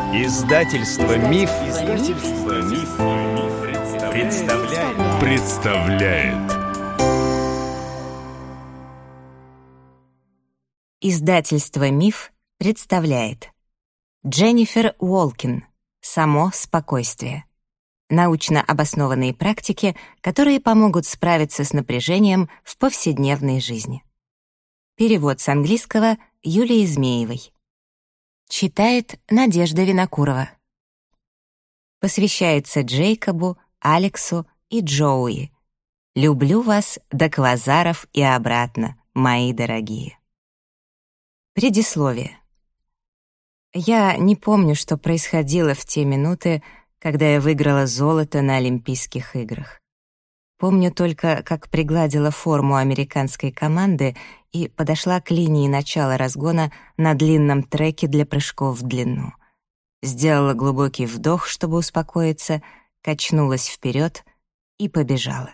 Издательство Миф, представляет. Издательство Миф представляет. Дженнифер Уолкин. «Само спокойствие». Научно обоснованные практики, которые помогут справиться с напряжением в повседневной жизни. Перевод с английского Юлии Змеевой. Читает Надежда Винокурова. Посвящается Джейкобу, Алексу и Джоуи. Люблю вас до квазаров и обратно, мои дорогие. Предисловие. Я не помню, что происходило в те минуты, когда я выиграла золото на Олимпийских играх. Помню только, как пригладила форму американской команды и подошла к линии начала разгона на длинном треке для прыжков в длину. Сделала глубокий вдох, чтобы успокоиться, качнулась вперед и побежала.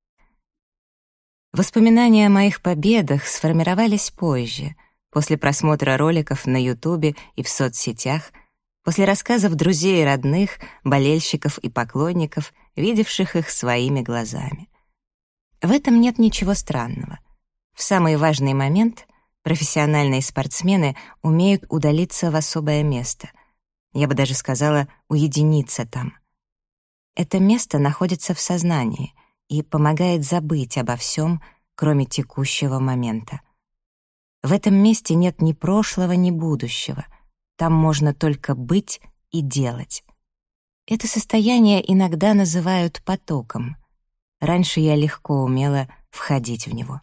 Воспоминания о моих победах сформировались позже, после просмотра роликов на Ютубе и в соцсетях, после рассказов друзей и родных, болельщиков и поклонников, видевших их своими глазами. В этом нет ничего странного. В самый важный момент профессиональные спортсмены умеют удалиться в особое место. Я бы даже сказала, уединиться там. Это место находится в сознании и помогает забыть обо всем, кроме текущего момента. В этом месте нет ни прошлого, ни будущего. Там можно только быть и делать. Это состояние иногда называют потоком. Раньше я легко умела входить в него.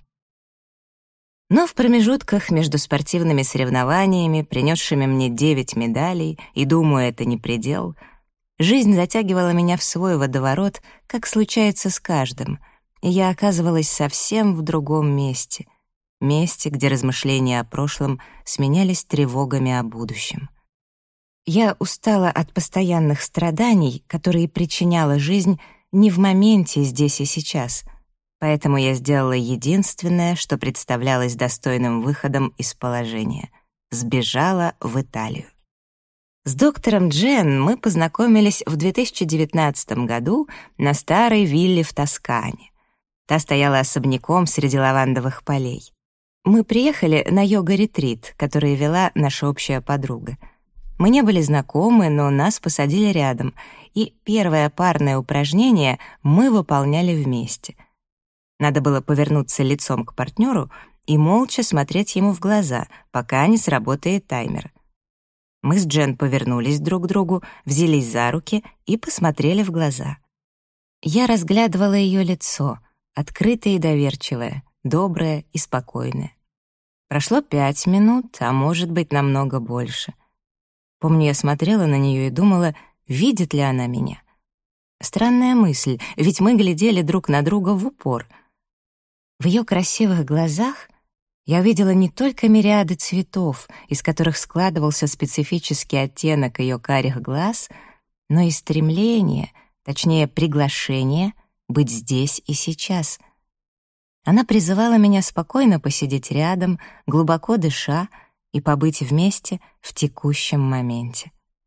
Но в промежутках между спортивными соревнованиями, принесшими мне 9 медалей, и, думаю, это не предел, жизнь затягивала меня в свой водоворот, как случается с каждым, и я оказывалась совсем в другом месте, где размышления о прошлом сменялись тревогами о будущем. Я устала от постоянных страданий, которые причиняла жизнь не в моменте здесь и сейчас, поэтому я сделала единственное, что представлялось достойным выходом из положения — сбежала в Италию. С доктором Джен мы познакомились в 2019 году на старой вилле в Тоскане. Та стояла особняком среди лавандовых полей. Мы приехали на йога-ретрит, который вела наша общая подруга. Мы не были знакомы, но нас посадили рядом, и первое парное упражнение мы выполняли вместе. Надо было повернуться лицом к партнеру и молча смотреть ему в глаза, пока не сработает таймер. Мы с Джен повернулись друг к другу, взялись за руки и посмотрели в глаза. Я разглядывала ее лицо, открытое и доверчивое, доброе и спокойное. Прошло 5 минут, а может быть, намного больше. Помню, я смотрела на нее и думала, видит ли она меня. Странная мысль, ведь мы глядели друг на друга в упор. В ее красивых глазах я увидела не только мириады цветов, из которых складывался специфический оттенок ее карих глаз, но и стремление, точнее, приглашение быть здесь и сейчас. Она призывала меня спокойно посидеть рядом, глубоко дыша, и побыть вместе в текущем моменте.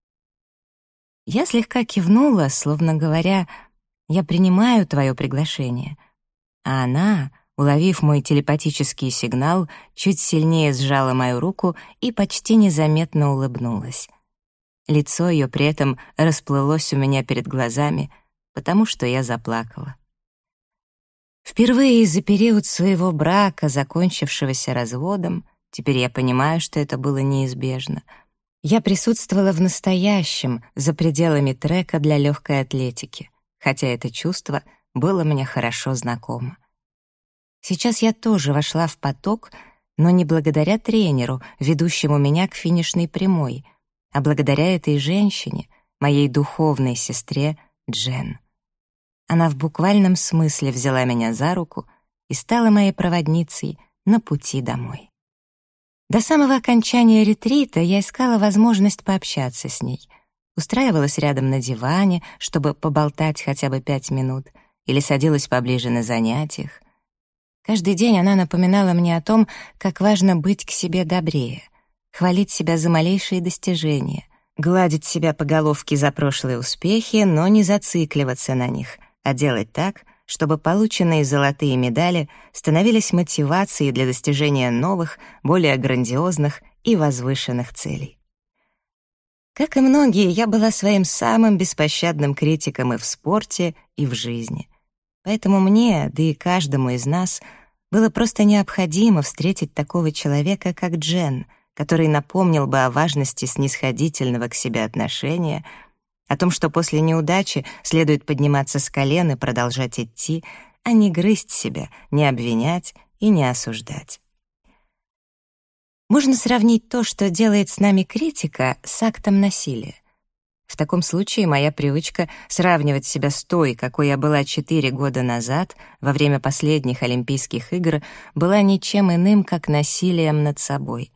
Я слегка кивнула, словно говоря, «Я принимаю твое приглашение», а она, уловив мой телепатический сигнал, чуть сильнее сжала мою руку и почти незаметно улыбнулась. Лицо ее при этом расплылось у меня перед глазами, потому что я заплакала. Впервые за период своего брака, закончившегося разводом, теперь я понимаю, что это было неизбежно, я присутствовала в настоящем, за пределами трека для легкой атлетики, хотя это чувство было мне хорошо знакомо. Сейчас я тоже вошла в поток, но не благодаря тренеру, ведущему меня к финишной прямой, а благодаря этой женщине, моей духовной сестре Джен. Она в буквальном смысле взяла меня за руку и стала моей проводницей на пути домой. До самого окончания ретрита я искала возможность пообщаться с ней. Устраивалась рядом на диване, чтобы поболтать хотя бы 5 минут, или садилась поближе на занятиях. Каждый день она напоминала мне о том, как важно быть к себе добрее, хвалить себя за малейшие достижения, Гладить себя по головке за прошлые успехи, но не зацикливаться на них, а делать так, чтобы полученные золотые медали становились мотивацией для достижения новых, более грандиозных и возвышенных целей. Как и многие, я была своим самым беспощадным критиком и в спорте, и в жизни. Поэтому мне, да и каждому из нас, было просто необходимо встретить такого человека, как Джен, который напомнил бы о важности снисходительного к себе отношения, о том, что после неудачи следует подниматься с колен и продолжать идти, а не грызть себя, не обвинять и не осуждать. Можно сравнить то, что делает с нами критика, с актом насилия. В таком случае моя привычка сравнивать себя с той, какой я была 4 года назад, во время последних Олимпийских игр, была ничем иным, как насилием над собой.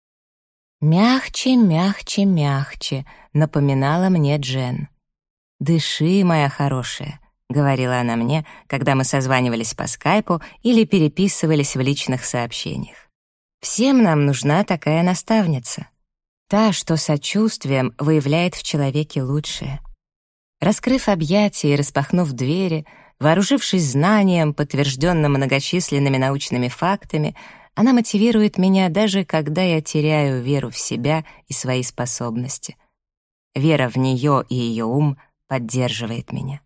«Мягче, мягче, мягче», — напоминала мне Джен. «Дыши, моя хорошая», — говорила она мне, когда мы созванивались по скайпу или переписывались в личных сообщениях. Всем нам нужна такая наставница. Та, что сочувствием выявляет в человеке лучшее. Раскрыв объятия и распахнув двери, вооружившись знанием, подтвержденным многочисленными научными фактами, она мотивирует меня даже когда я теряю веру в себя и свои способности. Вера в нее и ее ум поддерживает меня.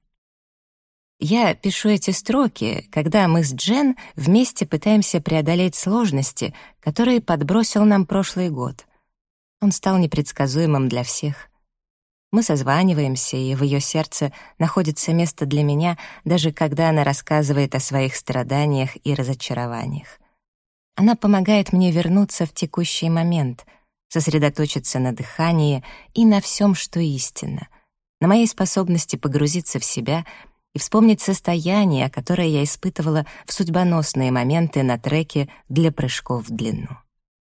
Я пишу эти строки, когда мы с Джен вместе пытаемся преодолеть сложности, которые подбросил нам прошлый год. Он стал непредсказуемым для всех. Мы созваниваемся, и в ее сердце находится место для меня, даже когда она рассказывает о своих страданиях и разочарованиях. Она помогает мне вернуться в текущий момент, сосредоточиться на дыхании и на всем, что истинно, на моей способности погрузиться в себя и вспомнить состояние, которое я испытывала в судьбоносные моменты на треке для прыжков в длину.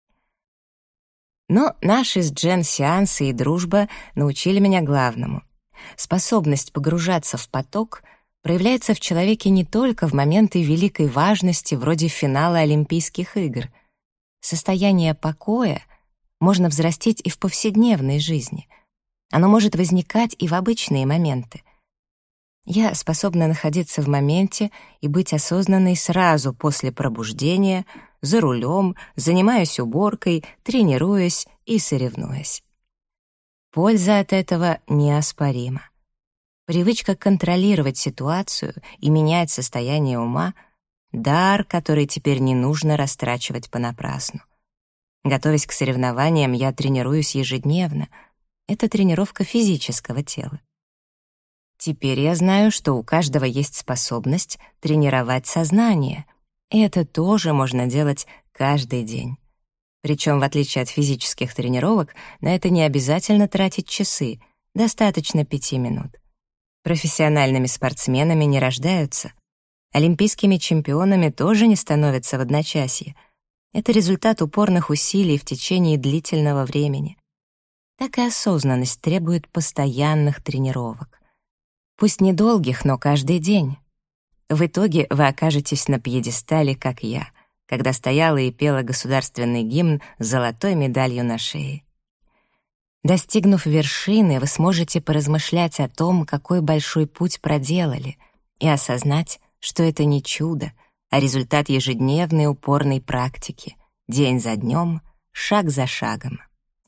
Но наши с Джен сеансы и дружба научили меня главному. Способность погружаться в поток проявляется в человеке не только в моменты великой важности, вроде финала Олимпийских игр. Состояние покоя можно взрастить и в повседневной жизни. Оно может возникать и в обычные моменты. Я способна находиться в моменте и быть осознанной сразу после пробуждения, за рулем, занимаясь уборкой, тренируясь и соревнуясь. Польза от этого неоспорима. Привычка контролировать ситуацию и менять состояние ума — дар, который теперь не нужно растрачивать понапрасну. Готовясь к соревнованиям, я тренируюсь ежедневно. Это тренировка физического тела. Теперь я знаю, что у каждого есть способность тренировать сознание, и это тоже можно делать каждый день. Причем, в отличие от физических тренировок, на это не обязательно тратить часы, достаточно 5 минут. Профессиональными спортсменами не рождаются. Олимпийскими чемпионами тоже не становятся в одночасье. Это результат упорных усилий в течение длительного времени. Так и осознанность требует постоянных тренировок. Пусть недолгих, но каждый день. В итоге вы окажетесь на пьедестале, как я, когда стояла и пела государственный гимн с золотой медалью на шее. Достигнув вершины, вы сможете поразмышлять о том, какой большой путь проделали, и осознать, что это не чудо, а результат ежедневной упорной практики, день за днем, шаг за шагом.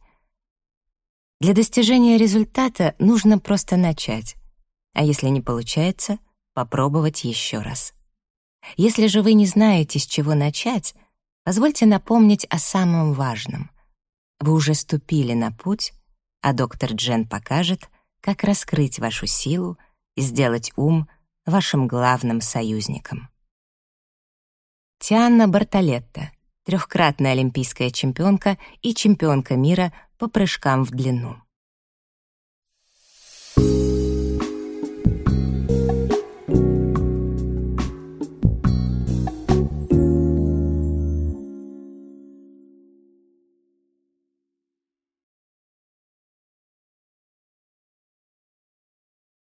Для достижения результата нужно просто начать, а если не получается, попробовать еще раз. Если же вы не знаете, с чего начать, позвольте напомнить о самом важном. Вы уже ступили на путь, а доктор Джен покажет, как раскрыть вашу силу и сделать ум вашим главным союзником. Тианна Бартолетта, 3-кратная олимпийская чемпионка и чемпионка мира по прыжкам в длину.